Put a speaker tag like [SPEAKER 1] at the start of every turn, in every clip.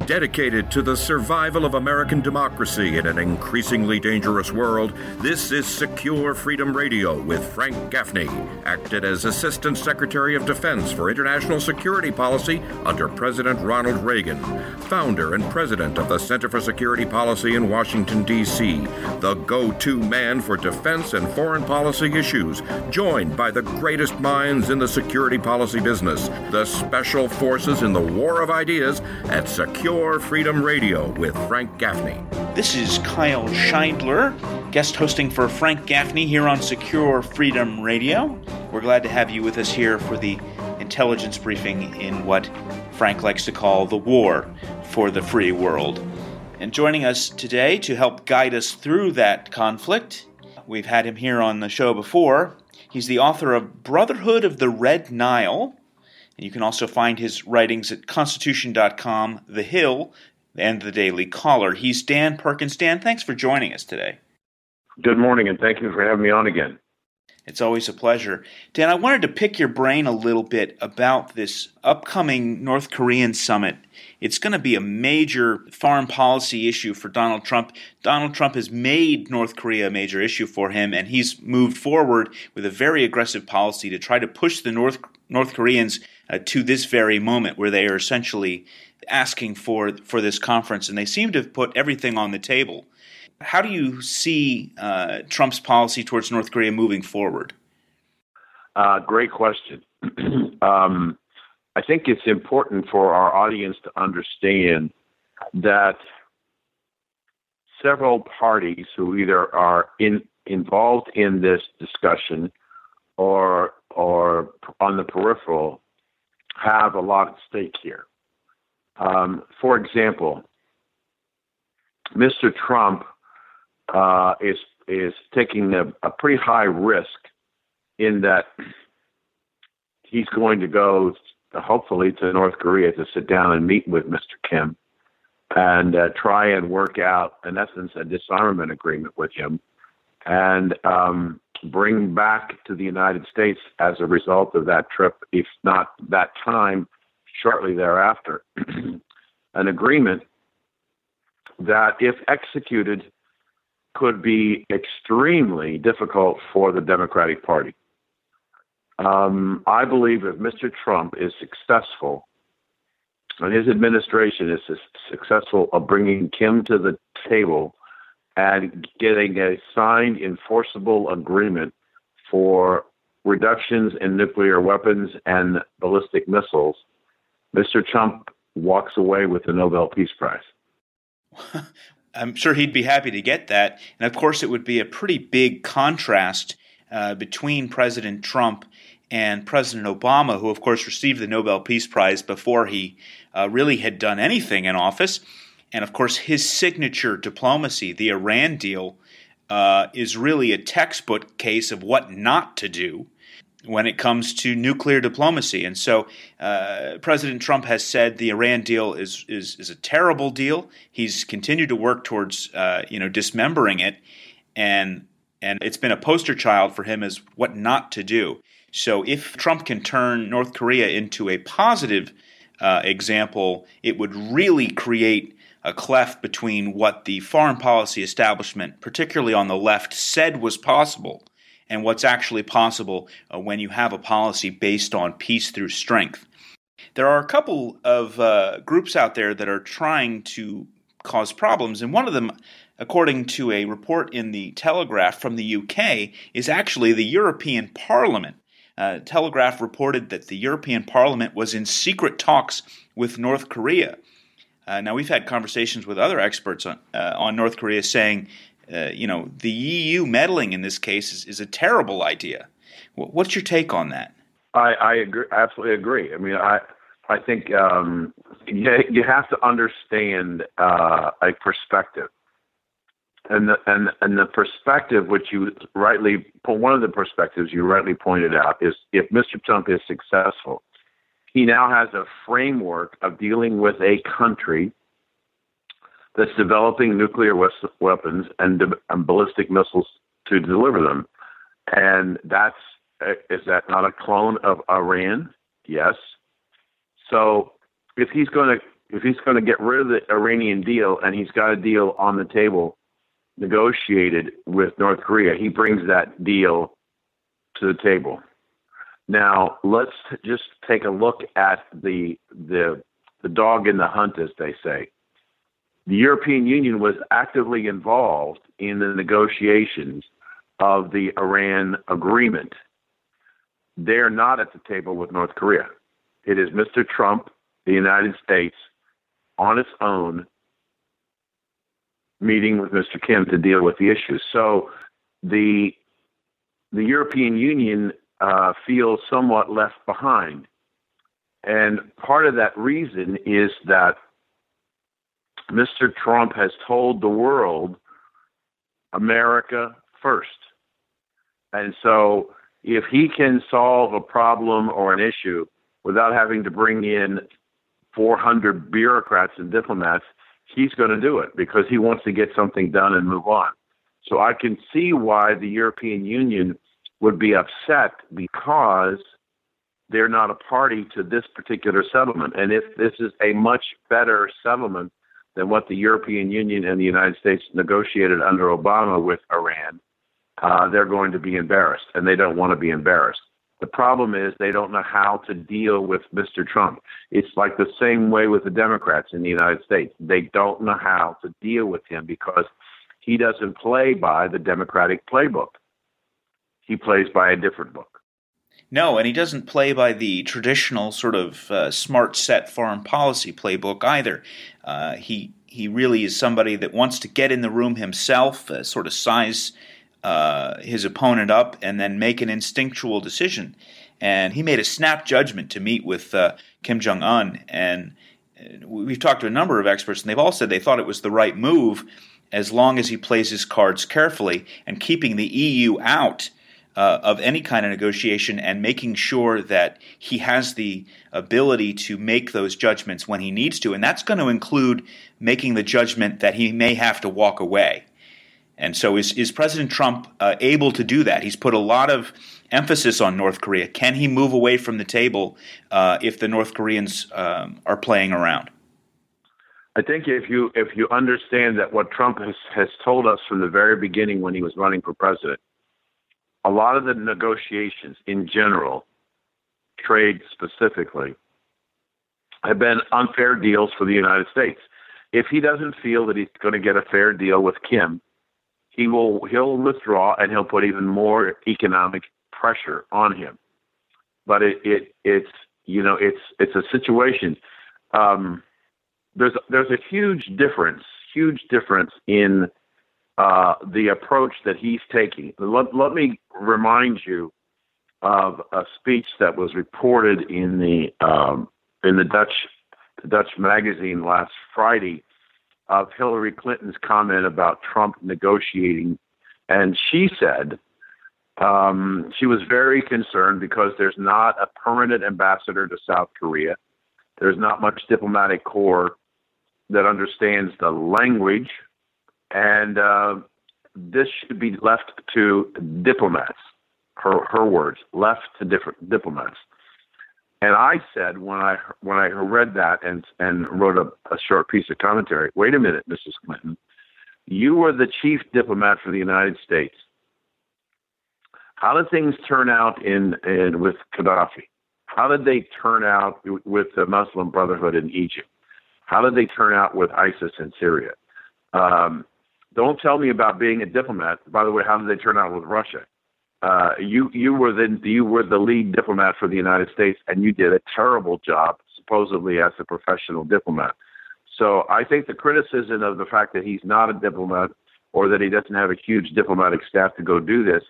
[SPEAKER 1] Dedicated to the survival of American democracy in an increasingly dangerous world, this is Secure Freedom Radio with Frank Gaffney, acted as Assistant Secretary of Defense for International Security Policy under President Ronald Reagan, founder and president of the Center for Security Policy in Washington, D.C., the go-to man for defense and foreign policy issues, joined by the greatest minds in the security policy business, the special forces in the war of ideas at Secure Freedom Radio with Frank Gaffney.
[SPEAKER 2] This is Kyle Scheindler, guest hosting for Frank Gaffney here on Secure Freedom Radio. We're glad to have you with us here for the intelligence briefing in what Frank likes to call the war for the free world. And joining us today to help guide us through that conflict, we've had him here on the show before. He's the author of Brotherhood of the Red Nile. And you can also find his writings at Constitution.com, The Hill, and The Daily Caller. He's Dan Perkins. Dan, thanks for joining us today.
[SPEAKER 3] Good morning, and thank you for having me on again.
[SPEAKER 2] It's always a pleasure. Dan, I wanted to pick your brain a little bit about this upcoming North Korean summit. It's going to be a major foreign policy issue for Donald Trump. Donald Trump has made North Korea a major issue for him, and he's moved forward with a very aggressive policy to try to push the North Koreans to this very moment where they are essentially asking for this conference, and they seem to have put everything on the table. How do you see Trump's policy towards North Korea moving forward?
[SPEAKER 3] Great question. I think it's important for our audience to understand that several parties who either are involved in this discussion or on the peripheral have a lot at stake here. For example, Mr. Trump is taking a pretty high risk in that he's going to go, hopefully, to North Korea to sit down and meet with Mr. Kim and try and work out, in essence, a disarmament agreement with him and bring back to the United States as a result of that trip, if not that time, shortly thereafter, an agreement that, if executed, could be extremely difficult for the Democratic Party. I believe if Mr. Trump is successful, and his administration is successful of bringing Kim to the table and getting a signed, enforceable agreement for reductions in nuclear weapons and ballistic missiles, Mr. Trump walks away with the Nobel Peace Prize.
[SPEAKER 2] I'm sure he'd be happy to get that. And of course, it would be a pretty big contrast between President Trump and President Obama, who, of course, received the Nobel Peace Prize before he really had done anything in office. And, of course, his signature diplomacy, the Iran deal, is really a textbook case of what not to do when it comes to nuclear diplomacy. And so President Trump has said the Iran deal is a terrible deal. He's continued to work towards dismembering it, and it's been a poster child for him as what not to do. So if Trump can turn North Korea into a positive example, it would really create a cleft between what the foreign policy establishment, particularly on the left, said was possible and what's actually possible when you have a policy based on peace through strength. There are a couple of groups out there that are trying to cause problems, and one of them, according to a report in the Telegraph from the UK, is actually the European Parliament. Telegraph reported that the European Parliament was in secret talks with North Korea. Now, we've had conversations with other experts on North Korea saying, the EU meddling in this case is a terrible idea. What's your take on that?
[SPEAKER 3] I agree, absolutely agree. I mean, I think you have to understand a perspective, and the perspective which you rightly, one of the perspectives you rightly pointed out is if Mr. Trump is successful, he now has a framework of dealing with a country that's developing nuclear weapons and ballistic missiles to deliver them. And is that not a clone of Iran? Yes. So if he's going to if he's going to get rid of the Iranian deal and he's got a deal on the table negotiated with North Korea, he brings that deal to the table. Now, let's just take a look at the dog in the hunt, as they say. The European Union was actively involved in the negotiations of the Iran agreement. They're not at the table with North Korea. It is Mr. Trump, the United States, on its own, meeting with Mr. Kim to deal with the issues. So the European Union feels somewhat left behind. And part of that reason is that Mr. Trump has told the world, America first. And so if he can solve a problem or an issue without having to bring in 400 bureaucrats and diplomats, he's going to do it because he wants to get something done and move on. So I can see why the European Union would be upset because they're not a party to this particular settlement. And if this is a much better settlement than what the European Union and the United States negotiated under Obama with Iran, they're going to be embarrassed, and they don't want to be embarrassed. The problem is they don't know how to deal with Mr. Trump. It's like the same way with the Democrats in the United States. They don't know how to deal with him because he doesn't play by the Democratic playbook. He plays by a different book.
[SPEAKER 2] No, and he doesn't play by the traditional sort of smart set foreign policy playbook either. He really is somebody that wants to get in the room himself, sort of size his opponent up, and then make an instinctual decision. And he made a snap judgment to meet with Kim Jong-un. And we've talked to a number of experts, and they've all said they thought it was the right move as long as he plays his cards carefully and keeping the EU out of any kind of negotiation and making sure that he has the ability to make those judgments when he needs to. And that's going to include making the judgment that he may have to walk away. And so is President Trump able to do that? He's put a lot of emphasis on North Korea. Can he move away from the table if the North Koreans are playing around?
[SPEAKER 3] I think if you understand that what Trump has told us from the very beginning when he was running for president, a lot of the negotiations in general, trade specifically, have been unfair deals for the United States. If he doesn't feel that he's going to get a fair deal with Kim, he'll withdraw and he'll put even more economic pressure on him. But it's a situation. There's a huge difference in the approach that he's taking. Let me remind you of a speech that was reported in the Dutch magazine last Friday of Hillary Clinton's comment about Trump negotiating. And she said she was very concerned because there's not a permanent ambassador to South Korea. There's not much diplomatic corps that understands the language. And this should be left to diplomats, her words, left to different diplomats. And I said when I read that and wrote a short piece of commentary, wait a minute, Mrs. Clinton, you were the chief diplomat for the United States. How did things turn out with Gaddafi? How did they turn out with the Muslim Brotherhood in Egypt? How did they turn out with ISIS in Syria? Don't tell me about being a diplomat. By the way, how did they turn out with Russia? You were the lead diplomat for the United States, and you did a terrible job, supposedly as a professional diplomat. So I think the criticism of the fact that he's not a diplomat or that he doesn't have a huge diplomatic staff to go do this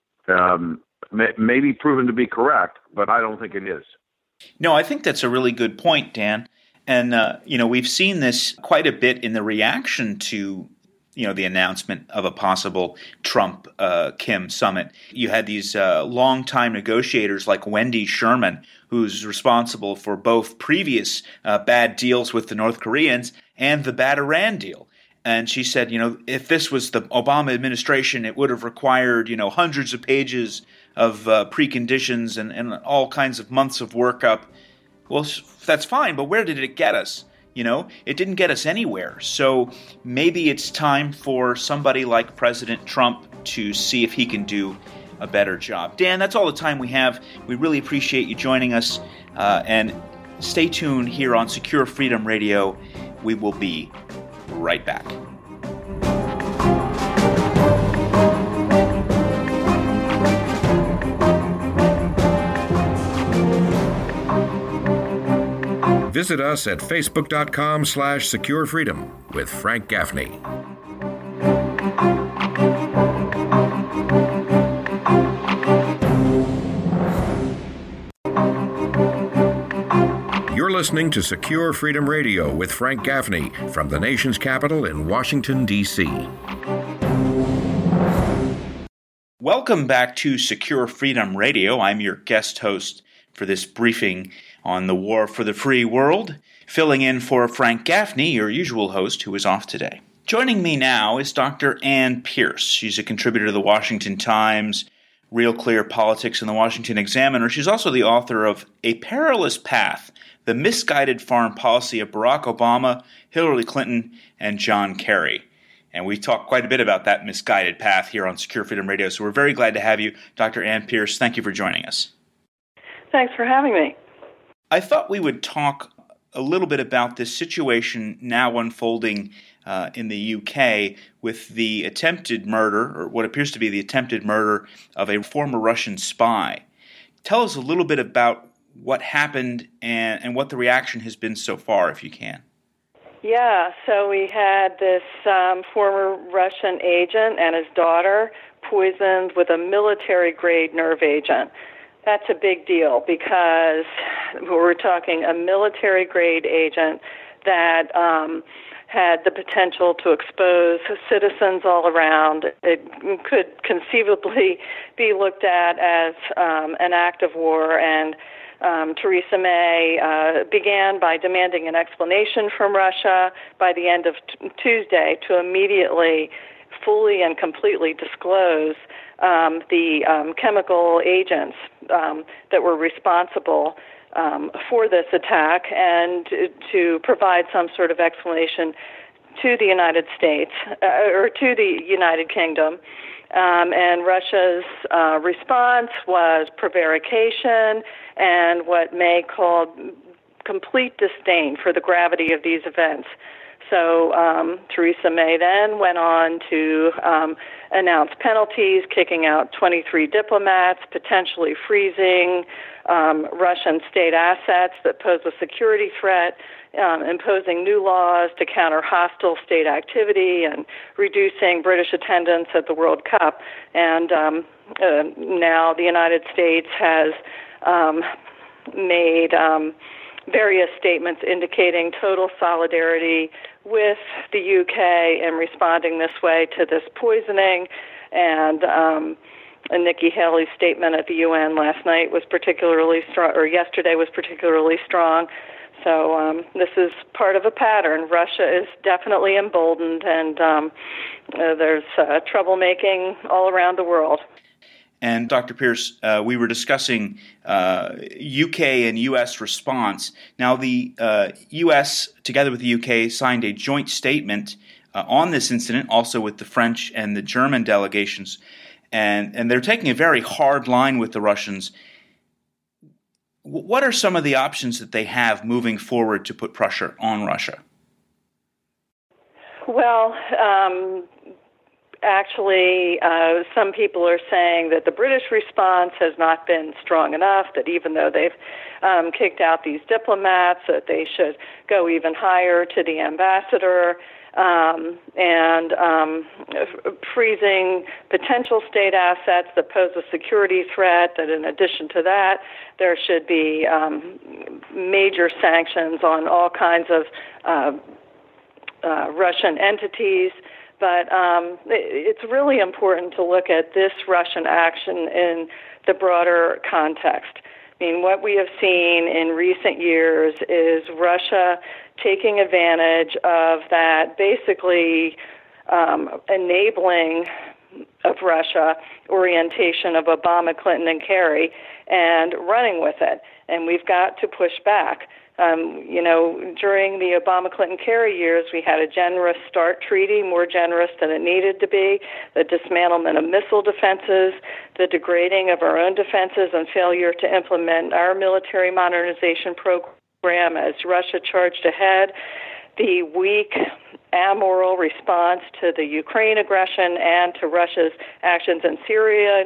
[SPEAKER 3] may be proven to be correct, but I don't think it is.
[SPEAKER 2] No, I think that's a really good point, Dan. And we've seen this quite a bit in the reaction to the announcement of a possible Trump-Kim summit. You had these longtime negotiators like Wendy Sherman, who's responsible for both previous bad deals with the North Koreans and the bad Iran deal. And she said, if this was the Obama administration, it would have required, hundreds of pages of preconditions and all kinds of months of workup. Well, that's fine, but where did it get us? it didn't get us anywhere. So maybe it's time for somebody like President Trump to see if he can do a better job. Dan, that's all the time we have. We really appreciate you joining us. And stay tuned here on Secure Freedom Radio. We will be right back.
[SPEAKER 1] Visit us at facebook.com/securefreedom with Frank Gaffney. You're listening to Secure Freedom Radio with Frank Gaffney from the nation's capital in Washington, D.C.
[SPEAKER 2] Welcome back to Secure Freedom Radio. I'm your guest host for this briefing on the war for the free world, filling in for Frank Gaffney, your usual host, who is off today. Joining me now is Dr. Ann Pierce. She's a contributor to the Washington Times, Real Clear Politics, and the Washington Examiner. She's also the author of A Perilous Path, The Misguided Foreign Policy of Barack Obama, Hillary Clinton, and John Kerry. And we talked quite a bit about that misguided path here on Secure Freedom Radio, so we're very glad to have you. Dr. Ann Pierce, thank you for joining us.
[SPEAKER 4] Thanks for having me.
[SPEAKER 2] I thought we would talk a little bit about this situation now unfolding in the UK with the attempted murder, or what appears to be the attempted murder, of a former Russian spy. Tell us a little bit about what happened and what the reaction has been so far, if you can.
[SPEAKER 4] Yeah, so we had this former Russian agent and his daughter poisoned with a military-grade nerve agent. That's a big deal because we're talking a military-grade agent that had the potential to expose citizens all around. It could conceivably be looked at as an act of war, and Theresa May began by demanding an explanation from Russia by the end of Tuesday to immediately fully and completely disclose the chemical agents that were responsible for this attack, and to provide some sort of explanation to the United States or to the United Kingdom. And Russia's response was prevarication and what May called complete disdain for the gravity of these events. So Theresa May then went on to announce penalties, kicking out 23 diplomats, potentially freezing Russian state assets that pose a security threat, imposing new laws to counter hostile state activity, and reducing British attendance at the World Cup. And now the United States has made various statements indicating total solidarity with the UK in responding this way to this poisoning. And Nikki Haley's statement at the UN last night was particularly strong, or yesterday was particularly strong. So this is part of a pattern. Russia is definitely emboldened, and there's troublemaking all around the world.
[SPEAKER 2] And Dr. Pierce, we were discussing UK and U.S. response. Now, the U.S., together with the UK, signed a joint statement on this incident, also with the French and the German delegations. And they're taking a very hard line with the Russians. What are some of the options that they have moving forward to put pressure on Russia?
[SPEAKER 4] Well, actually, some people are saying that the British response has not been strong enough, that even though they've kicked out these diplomats, that they should go even higher to the ambassador, and freezing potential state assets that pose a security threat, that in addition to that, there should be major sanctions on all kinds of Russian entities. But it's really important to look at this Russian action in the broader context. I mean, what we have seen in recent years is Russia taking advantage of that, basically enabling of Russia orientation of Obama, Clinton, and Kerry, and running with it. And we've got to push back. During the Obama-Clinton-Kerry years, we had a generous START treaty, more generous than it needed to be, the dismantlement of missile defenses, the degrading of our own defenses, and failure to implement our military modernization program as Russia charged ahead, the weak, amoral response to the Ukraine aggression and to Russia's actions in Syria.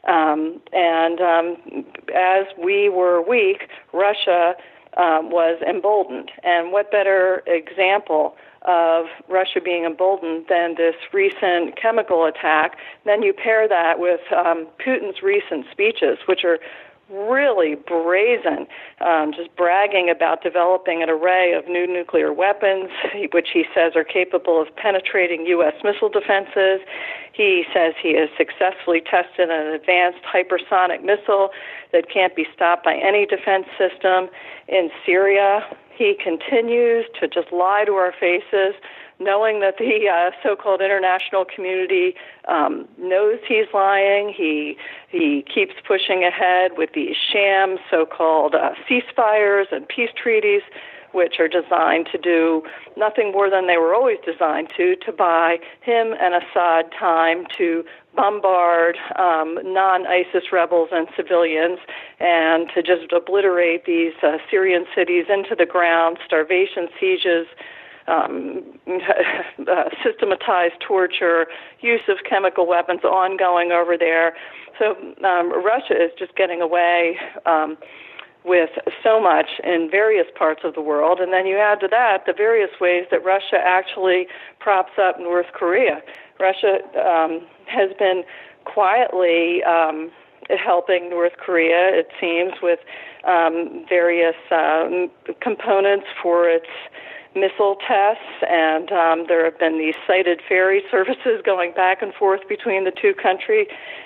[SPEAKER 4] As we were weak, Russia was emboldened. And what better example of Russia being emboldened than this recent chemical attack? Then you pair that with Putin's recent speeches, which are really brazen, just bragging about developing an array of new nuclear weapons, which he says are capable of penetrating U.S. missile defenses. He says he has successfully tested an advanced hypersonic missile that can't be stopped by any defense system in Syria. He continues to just lie to our faces, knowing that the so-called international community knows he's lying. He keeps pushing ahead with these sham so-called ceasefires and peace treaties, which are designed to do nothing more than they were always designed to buy him and Assad time to bombard non-ISIS rebels and civilians and to just obliterate these Syrian cities into the ground, starvation sieges, systematized torture, use of chemical weapons ongoing over there. So Russia is just getting away with so much in various parts of the world. And then you add to that the various ways that Russia actually props up North Korea. Russia has been quietly helping North Korea, it seems, with various components for its missile tests, and there have been these sighted ferry services going back and forth between the two countries,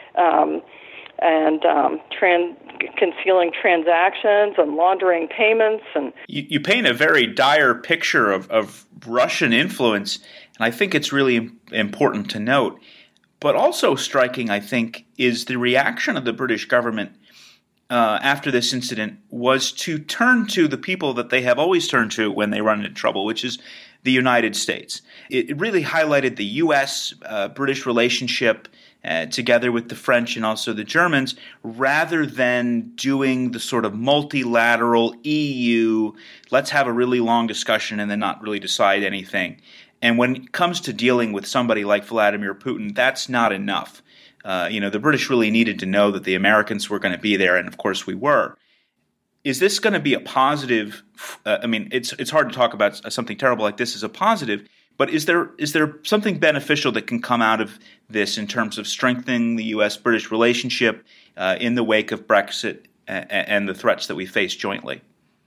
[SPEAKER 4] concealing transactions and laundering payments. And
[SPEAKER 2] you paint a very dire picture of Russian influence, and I think it's really important to note. But also striking, I think, is the reaction of the British government after this incident was to turn to the people that they have always turned to when they run into trouble, which is the United States. It really highlighted the U.S.-British relationship together with the French and also the Germans, rather than doing the sort of multilateral EU, let's have a really long discussion and then not really decide anything. And when it comes to dealing with somebody like Vladimir Putin, that's not enough. The British really needed to know that the Americans were going to be there, and of course we were. Is this going to be a positive? It's hard to talk about something terrible like this as a positive, but is there something beneficial that can come out of this in terms of strengthening the U.S.-British relationship in the wake of Brexit and the threats that we face jointly?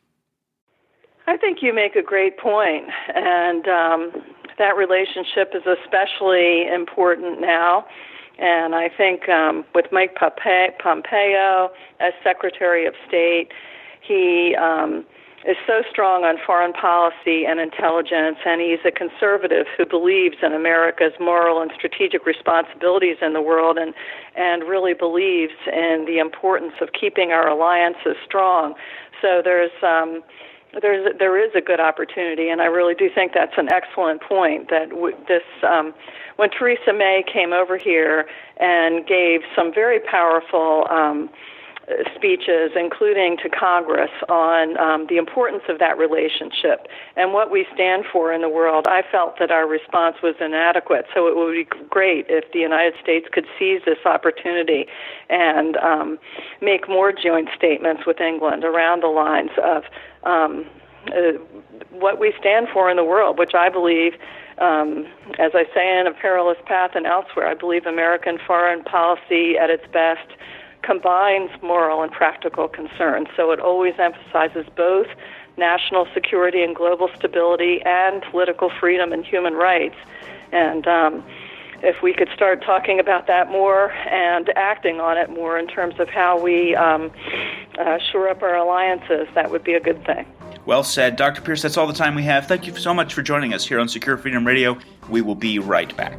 [SPEAKER 4] I think you make a great point, and that relationship is especially important now. And I think with Mike Pompeo as Secretary of State, he is so strong on foreign policy and intelligence, and he's a conservative who believes in America's moral and strategic responsibilities in the world and really believes in the importance of keeping our alliances strong. So there is a good opportunity, and I really do think that's an excellent point, that when Theresa May came over here and gave some very powerful speeches, including to Congress, on the importance of that relationship and what we stand for in the world, I felt that our response was inadequate. So it would be great if the United States could seize this opportunity and make more joint statements with England around the lines of what we stand for in the world, which I believe, as I say in A Perilous Path and elsewhere, I believe American foreign policy at its best combines moral and practical concerns. So it always emphasizes both national security and global stability and political freedom and human rights. And if we could start talking about that more and acting on it more in terms of how we shore up our alliances, that would be a good thing.
[SPEAKER 2] Well said. Dr. Pierce, that's all the time we have. Thank you so much for joining us here on Secure Freedom Radio. We will be right back.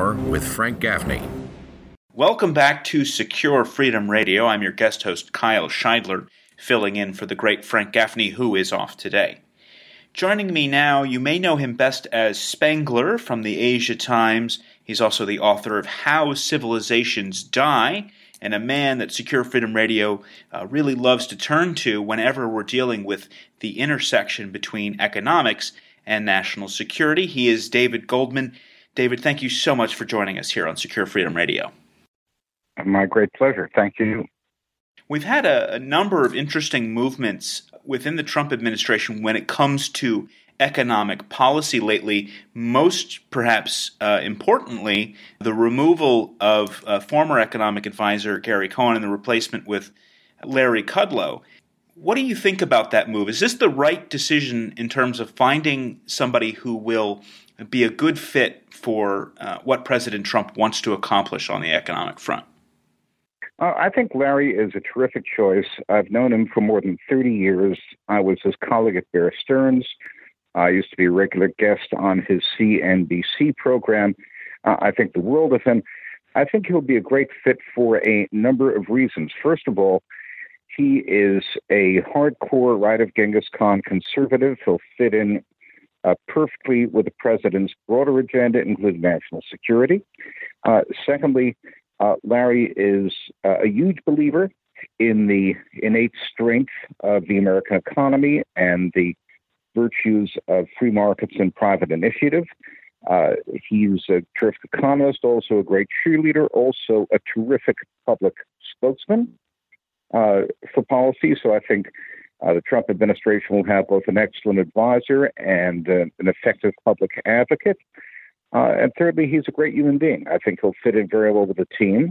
[SPEAKER 1] more with Frank Gaffney.
[SPEAKER 2] Welcome back to Secure Freedom Radio. I'm your guest host, Kyle Scheidler, filling in for the great Frank Gaffney, who is off today. Joining me now, you may know him best as Spangler from the Asia Times. He's also the author of How Civilizations Die, and a man that Secure Freedom Radio really loves to turn to whenever we're dealing with the intersection between economics and national security. He is David Goldman. David, thank you so much for joining us here on Secure Freedom Radio.
[SPEAKER 5] My great pleasure. Thank you.
[SPEAKER 2] We've had a number of interesting movements within the Trump administration when it comes to economic policy lately, most perhaps importantly, the removal of former economic advisor Gary Cohn and the replacement with Larry Kudlow. What do you think about that move? Is this the right decision in terms of finding somebody who will be a good fit for what President Trump wants to accomplish on the economic front?
[SPEAKER 5] I think Larry is a terrific choice. I've known him for more than 30 years. I was his colleague at Bear Stearns. I used to be a regular guest on his CNBC program. I think the world of him. I think he'll be a great fit for a number of reasons. First of all, he is a hardcore right of Genghis Khan conservative. He'll fit in perfectly with the president's broader agenda, including national security. Secondly, Larry is a huge believer in the innate strength of the American economy and the virtues of free markets and private initiative. He's a terrific economist, also a great cheerleader, also a terrific public spokesman for policy. So I think the Trump administration will have both an excellent advisor and an effective public advocate. And thirdly, he's a great human being. I think he'll fit in very well with the team.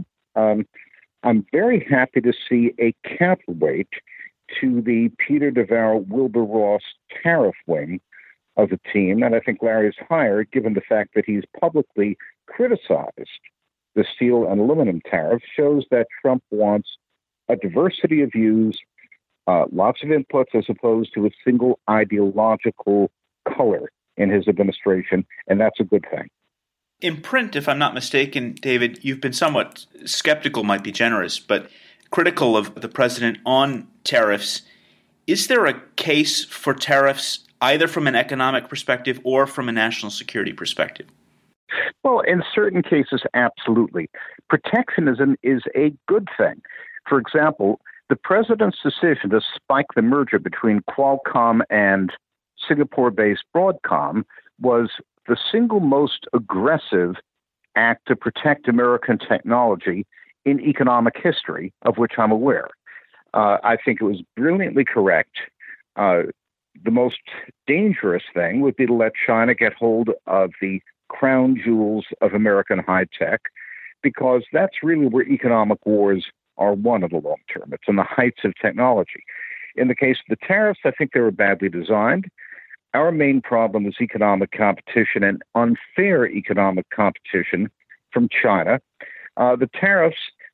[SPEAKER 5] I'm very happy to see a counterweight to the Peter Navarro, Wilbur Ross tariff wing of the team. And I think Larry's hire, given the fact that he's publicly criticized the steel and aluminum tariffs, shows that Trump wants a diversity of views, lots of inputs, as opposed to a single ideological color in his administration, and that's a good thing.
[SPEAKER 2] In print, if I'm not mistaken, David, you've been somewhat skeptical, might be generous, but critical of the president on tariffs. Is there a case for tariffs either from an economic perspective or from a national security perspective?
[SPEAKER 5] Well, in certain cases, absolutely. Protectionism is a good thing. For example, the president's decision to spike the merger between Qualcomm and Singapore-based Broadcom was the single most aggressive act to protect American technology in economic history, of which I'm aware. I think it was brilliantly correct. The most dangerous thing would be to let China get hold of the crown jewels of American high tech, because that's really where economic wars are won in the long term. It's in the heights of technology. In the case of the tariffs, I think they were badly designed. Our main problem is economic competition and unfair economic competition from China. The tariffs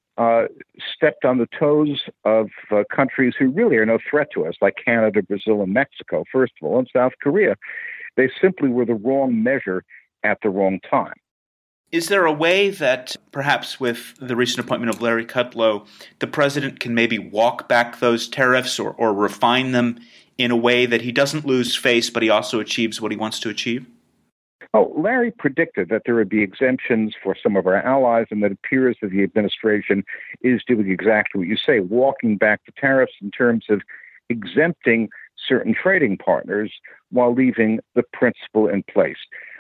[SPEAKER 5] stepped on the toes of countries who really are no threat to us, like Canada, Brazil, and Mexico, first of all, and South Korea. They simply were the wrong measure at the wrong time.
[SPEAKER 2] Is there a way that perhaps with the recent appointment of Larry Kudlow, the president can maybe walk back those tariffs or refine them in a way that he doesn't lose face, but he also achieves what he wants to achieve?
[SPEAKER 5] Oh, Larry predicted that there would be exemptions for some of our allies, and it appears that the administration is doing exactly what you say, walking back the tariffs in terms of exempting certain trading partners while leaving the principle in place.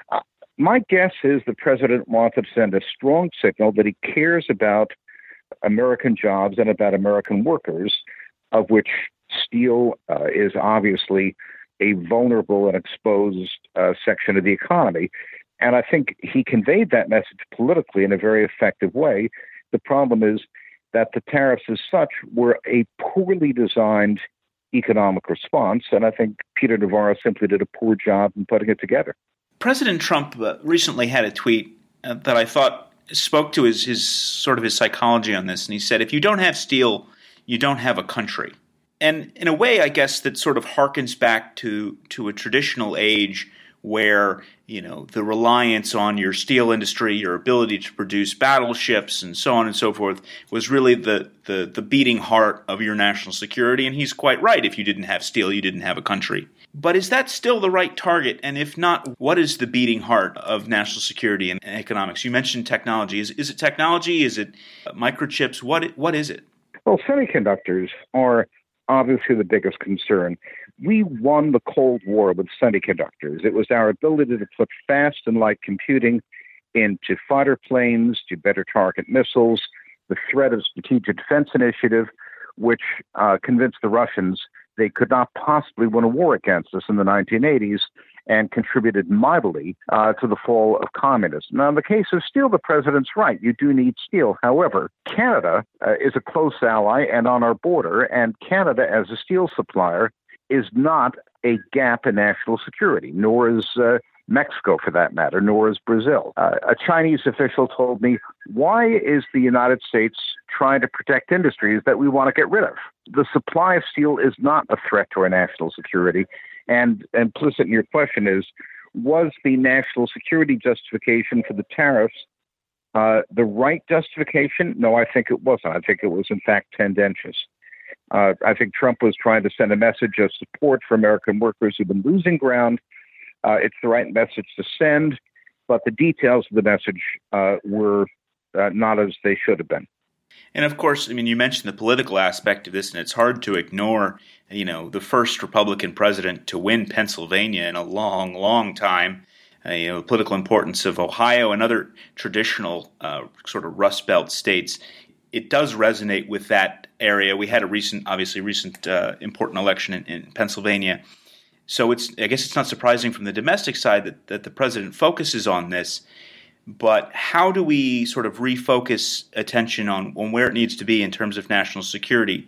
[SPEAKER 5] My guess is the president wanted to send a strong signal that he cares about American jobs and about American workers, of which steel is obviously a vulnerable and exposed section of the economy. And I think he conveyed that message politically in a very effective way. The problem is that the tariffs as such were a poorly designed economic response, and I think Peter Navarro simply did a poor job in putting it together.
[SPEAKER 2] President Trump recently had a tweet that I thought spoke to his psychology on this, and he said, if you don't have steel, you don't have a country. And in a way, I guess, that sort of harkens back to a traditional age where, the reliance on your steel industry, your ability to produce battleships and so on and so forth was really the beating heart of your national security. And he's quite right. If you didn't have steel, you didn't have a country. But is that still the right target? And if not, what is the beating heart of national security and economics? You mentioned technology. Is it technology? Is it microchips? What is it?
[SPEAKER 5] Well, semiconductors are obviously the biggest concern. We won the Cold War with semiconductors. It was our ability to put fast and light computing into fighter planes, to better target missiles, the threat of Strategic Defense Initiative, which convinced the Russians they could not possibly win a war against us in the 1980s, and contributed mightily to the fall of communism. Now, in the case of steel, the president's right. You do need steel. However, Canada is a close ally and on our border, and Canada, as a steel supplier, is not a gap in national security, nor is Mexico, for that matter, nor is Brazil. A Chinese official told me, why is the United States trying to protect industries that we want to get rid of? The supply of steel is not a threat to our national security. And implicit in your question is, was the national security justification for the tariffs the right justification? No, I think it wasn't. I think it was, in fact, tendentious. I think Trump was trying to send a message of support for American workers who've been losing ground. It's the right message to send, but the details of the message were not as they should have been.
[SPEAKER 2] And of course, you mentioned the political aspect of this, and it's hard to ignore, the first Republican president to win Pennsylvania in a long, long time. The political importance of Ohio and other traditional sort of Rust Belt states. It does resonate with that area. We had a recent important election in Pennsylvania. So I guess it's not surprising from the domestic side that the president focuses on this. But how do we sort of refocus attention on where it needs to be in terms of national security?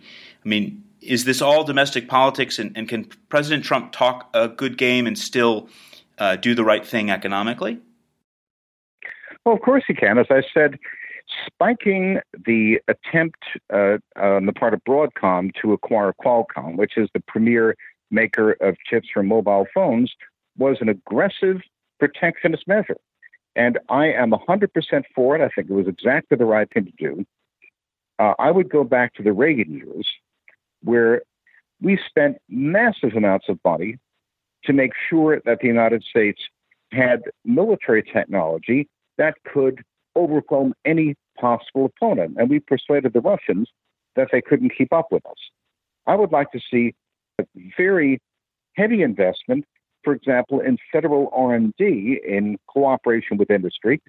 [SPEAKER 2] Is this all domestic politics, and can President Trump talk a good game and still do the right thing economically?
[SPEAKER 5] Well, of course he can. As I said, spiking the attempt on the part of Broadcom to acquire Qualcomm, which is the premier maker of chips for mobile phones, was an aggressive protectionist measure. And I am 100% for it. I think it was exactly the right thing to do. I would go back to the Reagan years, where we spent massive amounts of money to make sure that the United States had military technology that could overwhelm any possible opponent. And we persuaded the Russians that they couldn't keep up with us. I would like to see a very heavy investment, for example, in federal R&D in cooperation with industry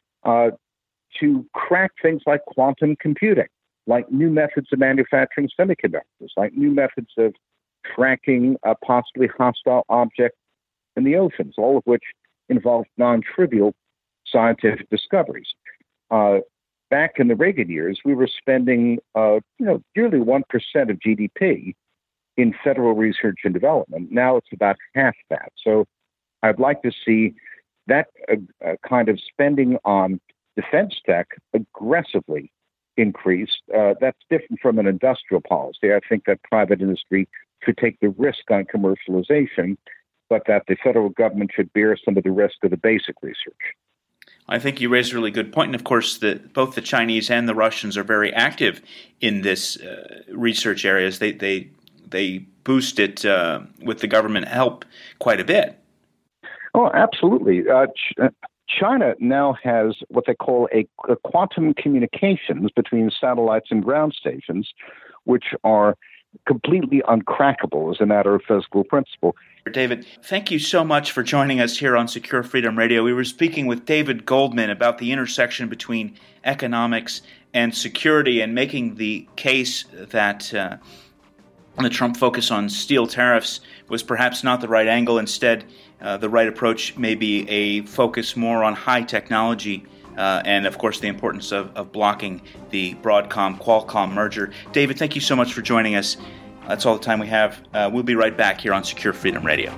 [SPEAKER 5] to crack things like quantum computing, like new methods of manufacturing semiconductors, like new methods of tracking a possibly hostile object in the oceans, all of which involve non-trivial scientific discoveries. Back in the Reagan years, we were spending nearly 1% of GDP in federal research and development. Now it's about half that. So I'd like to see that kind of spending on defense tech aggressively increased. That's different from an industrial policy. I think that private industry should take the risk on commercialization, but that the federal government should bear some of the risk of the basic research.
[SPEAKER 2] I think you raised a really good point. And of course, both the Chinese and the Russians are very active in this research areas. They boost it with the government help quite a bit.
[SPEAKER 5] Oh, absolutely. China now has what they call a quantum communications between satellites and ground stations, which are completely uncrackable as a matter of physical principle.
[SPEAKER 2] David, thank you so much for joining us here on Secure Freedom Radio. We were speaking with David Goldman about the intersection between economics and security, and making the case that the Trump focus on steel tariffs was perhaps not the right angle. Instead, the right approach may be a focus more on high technology and, of course, the importance of blocking the Broadcom-Qualcomm merger. David, thank you so much for joining us. That's all the time we have. We'll be right back here on Secure Freedom Radio.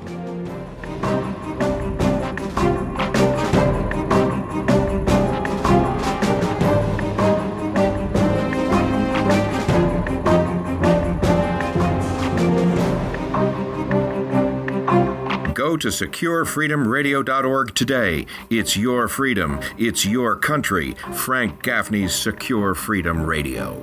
[SPEAKER 1] Go Go to securefreedomradio.org today. It's your freedom. It's your country. Frank Gaffney's Secure Freedom Radio.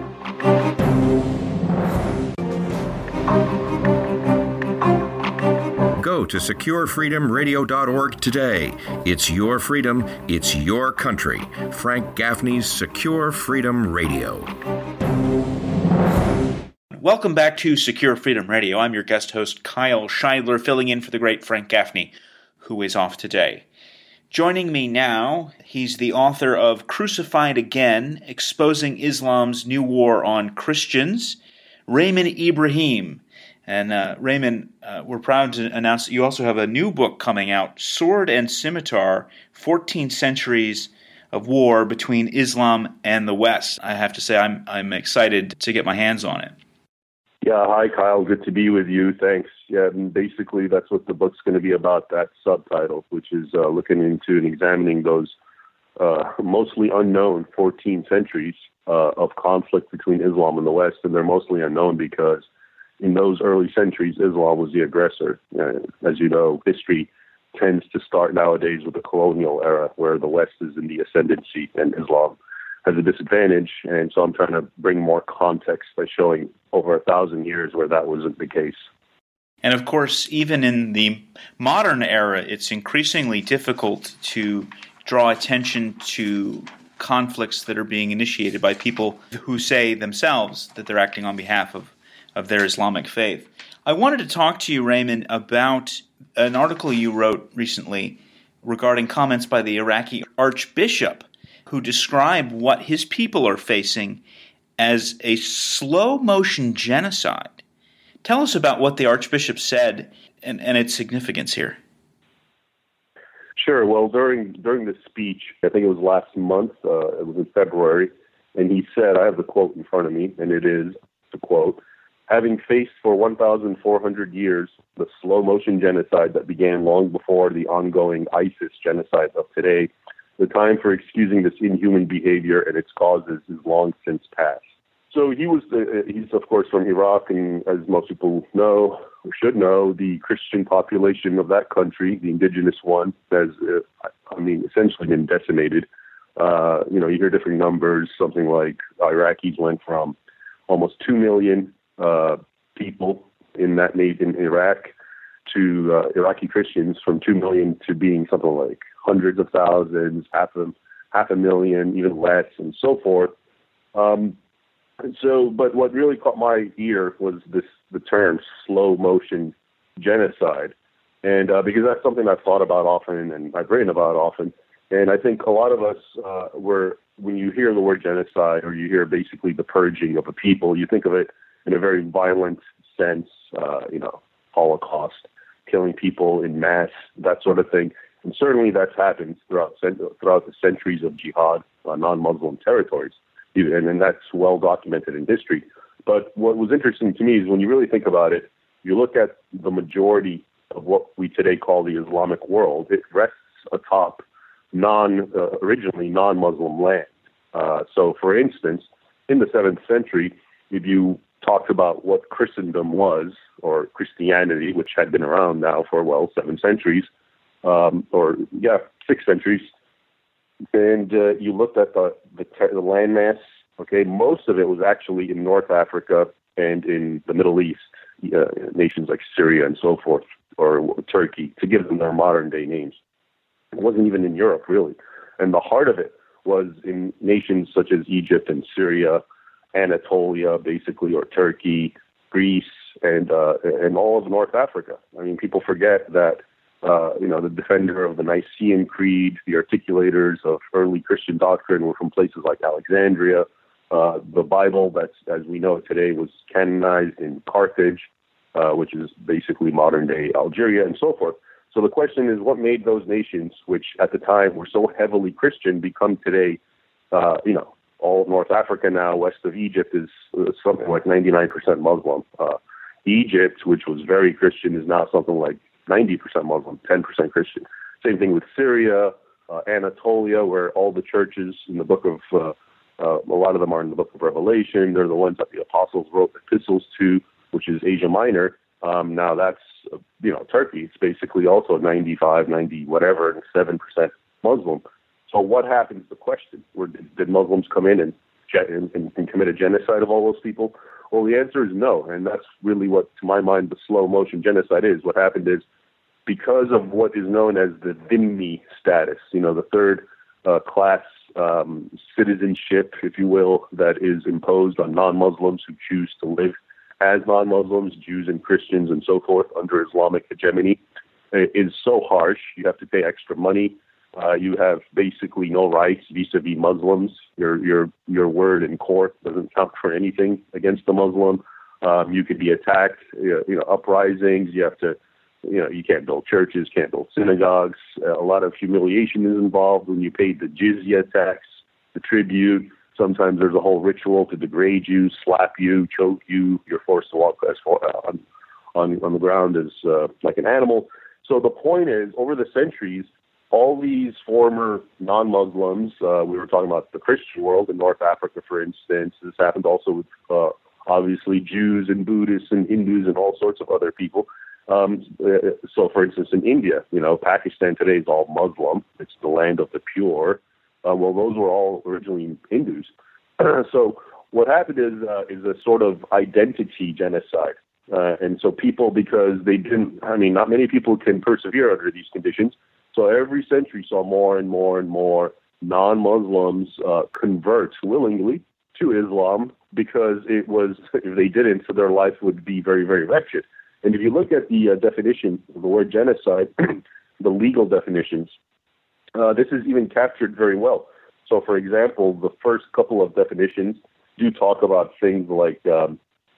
[SPEAKER 1] Go to securefreedomradio.org today. It's your freedom. It's your country. Frank Gaffney's Secure Freedom Radio.
[SPEAKER 2] Welcome back to Secure Freedom Radio. I'm your guest host, Kyle Scheidler, filling in for the great Frank Gaffney, who is off today. Joining me now, he's the author of Crucified Again, Exposing Islam's New War on Christians, Raymond Ibrahim. And Raymond, we're proud to announce that you also have a new book coming out, Sword and Scimitar, 14 Centuries of War Between Islam and the West. I have to say I'm excited to get my hands on it.
[SPEAKER 6] Yeah, hi, Kyle. Good to be with you. Thanks. Yeah, and basically that's what the book's going to be about, that subtitle, which is looking into and examining those mostly unknown 14 centuries of conflict between Islam and the West. And they're mostly unknown because in those early centuries, Islam was the aggressor. As you know, history tends to start nowadays with the colonial era, where the West is in the ascendancy and Islam has a disadvantage. And so I'm trying to bring more context by showing over 1,000 years where that wasn't the case.
[SPEAKER 2] And of course, even in the modern era, it's increasingly difficult to draw attention to conflicts that are being initiated by people who say themselves that they're acting on behalf of their Islamic faith. I wanted to talk to you, Raymond, about an article you wrote recently regarding comments by the Iraqi archbishop who describe what his people are facing as a slow-motion genocide. Tell us about what the archbishop said and its significance here.
[SPEAKER 6] Sure. Well, during the speech, I think it was last month, it was in February, and he said, I have the quote in front of me, and it is the quote, "Having faced for 1,400 years the slow-motion genocide that began long before the ongoing ISIS genocide of today, the time for excusing this inhuman behavior and its causes is long since past." So he's of course from Iraq, and as most people know or should know, the Christian population of that country, the indigenous one, has essentially been decimated. You hear different numbers. Something like Iraqis went from almost 2 million people in Iraq to Iraqi Christians from 2 million to being something like hundreds of thousands, half a million, even less, and so forth. But what really caught my ear was the term slow motion genocide. And because that's something I've thought about often and I've written about often. And I think a lot of us when you hear the word genocide, or you hear basically the purging of a people, you think of it in a very violent sense, Holocaust, killing people in mass, that sort of thing. And certainly that's happened throughout the centuries of jihad on non-Muslim territories. And that's well documented in history. But what was interesting to me is when you really think about it, you look at the majority of what we today call the Islamic world, it rests atop originally non-Muslim land. So, for instance, in the 7th century, if you talked about what Christendom was, or Christianity, which had been around now for, 7 centuries, 6 centuries, and you looked at the landmass, okay, most of it was actually in North Africa and in the Middle East, nations like Syria and so forth, or Turkey, to give them their modern-day names. It wasn't even in Europe, really. And the heart of it was in nations such as Egypt and Syria, Anatolia, basically, or Turkey, Greece, and all of North Africa. I mean, people forget that the defender of the Nicene Creed, the articulators of early Christian doctrine were from places like Alexandria. The Bible, that's as we know it today, was canonized in Carthage, which is basically modern-day Algeria, and so forth. So the question is, what made those nations, which at the time were so heavily Christian, become today, all of North Africa now, west of Egypt, is something like 99% Muslim. Egypt, which was very Christian, is now something like 90% Muslim, 10% Christian. Same thing with Syria, Anatolia, where all the churches in the book of, a lot of them are in the book of Revelation. They're the ones that the apostles wrote epistles to, which is Asia Minor. Now that's Turkey. It's basically also 95, 90, whatever, and 7% Muslim. So what happens? The question: did Muslims come in and commit a genocide of all those people? Well, the answer is no, and that's really what, to my mind, the slow motion genocide is. What happened is, because of what is known as the dhimmi status, the third class citizenship, if you will, that is imposed on non-Muslims who choose to live as non-Muslims, Jews and Christians and so forth, under Islamic hegemony, is so harsh. You have to pay extra money. You have basically no rights vis-a-vis Muslims. Your word in court doesn't count for anything against the Muslim. You could be attacked. Uprisings. You have to. You can't build churches, can't build synagogues. A lot of humiliation is involved when you pay the jizya tax, the tribute. Sometimes there's a whole ritual to degrade you, slap you, choke you. You're forced to walk on the ground as like an animal. So the point is, over the centuries, all these former non-Muslims, we were talking about the Christian world in North Africa, for instance. This happened also with obviously Jews and Buddhists and Hindus and all sorts of other people. So, for instance, in India, Pakistan today is all Muslim. It's the land of the pure. Well, those were all originally Hindus. So what happened is a sort of identity genocide. And so people, because they didn't, not many people can persevere under these conditions. So every century saw more and more and more non-Muslims convert willingly to Islam, because it was, if they didn't, so their life would be very, very wretched. And if you look at the definition of the word genocide, the legal definitions, this is even captured very well. So, for example, the first couple of definitions do talk about things like, and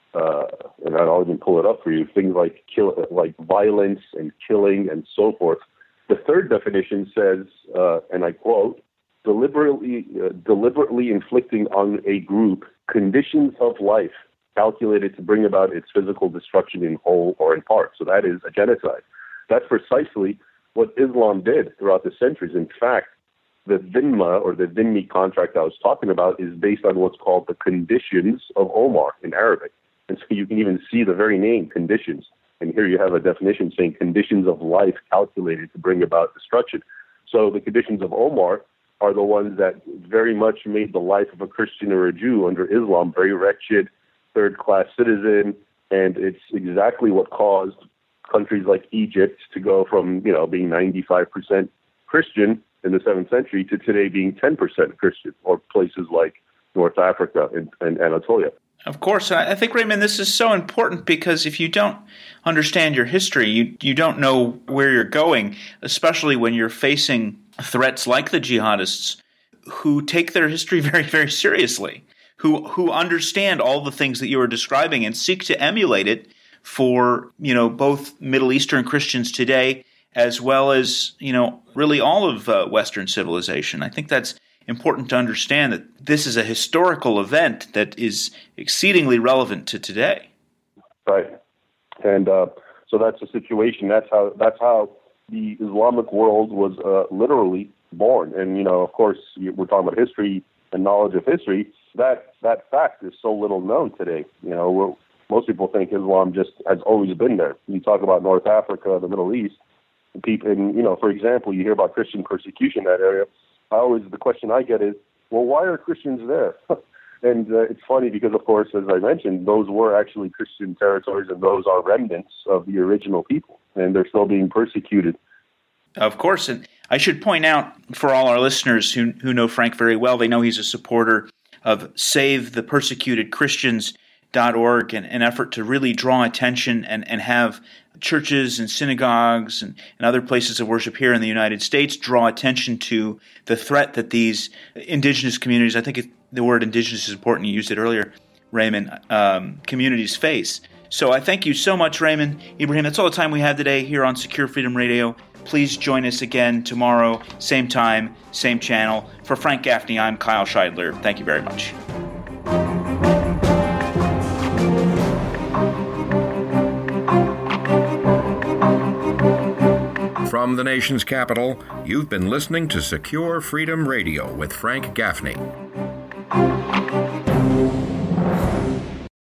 [SPEAKER 6] I'll even pull it up for you, things like violence and killing and so forth. The third definition says, and I quote, deliberately inflicting on a group conditions of life calculated to bring about its physical destruction in whole or in part. So that is a genocide. That's precisely what Islam did throughout the centuries. In fact, the dhimma, or the dhimmi contract I was talking about, is based on what's called the conditions of Omar in Arabic. And so you can even see the very name, conditions. And here you have a definition saying conditions of life calculated to bring about destruction. So the conditions of Omar are the ones that very much made the life of a Christian or a Jew under Islam very wretched, third-class citizen, and it's exactly what caused countries like Egypt to go from, being 95% Christian in the 7th century to today being 10% Christian, or places like North Africa and Anatolia.
[SPEAKER 2] Of course. I think, Raymond, this is so important, because if you don't understand your history, you don't know where you're going, especially when you're facing threats like the jihadists, who take their history very, very seriously, who understand all the things that you are describing and seek to emulate it for, both Middle Eastern Christians today, as well as, really all of Western civilization. I think that's important to understand, that this is a historical event that is exceedingly relevant to today.
[SPEAKER 6] Right. And so that's the situation. That's how the Islamic world was literally born. And, of course, we're talking about history and knowledge of history. That fact is so little known today. Most people think Islam just has always been there. You talk about North Africa, the Middle East, and for example, you hear about Christian persecution in that area. The question I get is, well, why are Christians there? And it's funny because, of course, as I mentioned, those were actually Christian territories, and those are remnants of the original people, and they're still being persecuted.
[SPEAKER 2] Of course, and I should point out for all our listeners who know Frank very well, they know he's a supporter of SaveThePersecutedChristians.org, an effort to really draw attention and have churches and synagogues and other places of worship here in the United States draw attention to the threat that these indigenous communities, I think the word indigenous is important, you used it earlier, Raymond, communities face. So I thank you so much, Raymond. Ibrahim, that's all the time we have today here on Secure Freedom Radio. Please join us again tomorrow, same time, same channel. For Frank Gaffney, I'm Kyle Scheidler. Thank you very much.
[SPEAKER 1] From the nation's capital, you've been listening to Secure Freedom Radio with Frank Gaffney.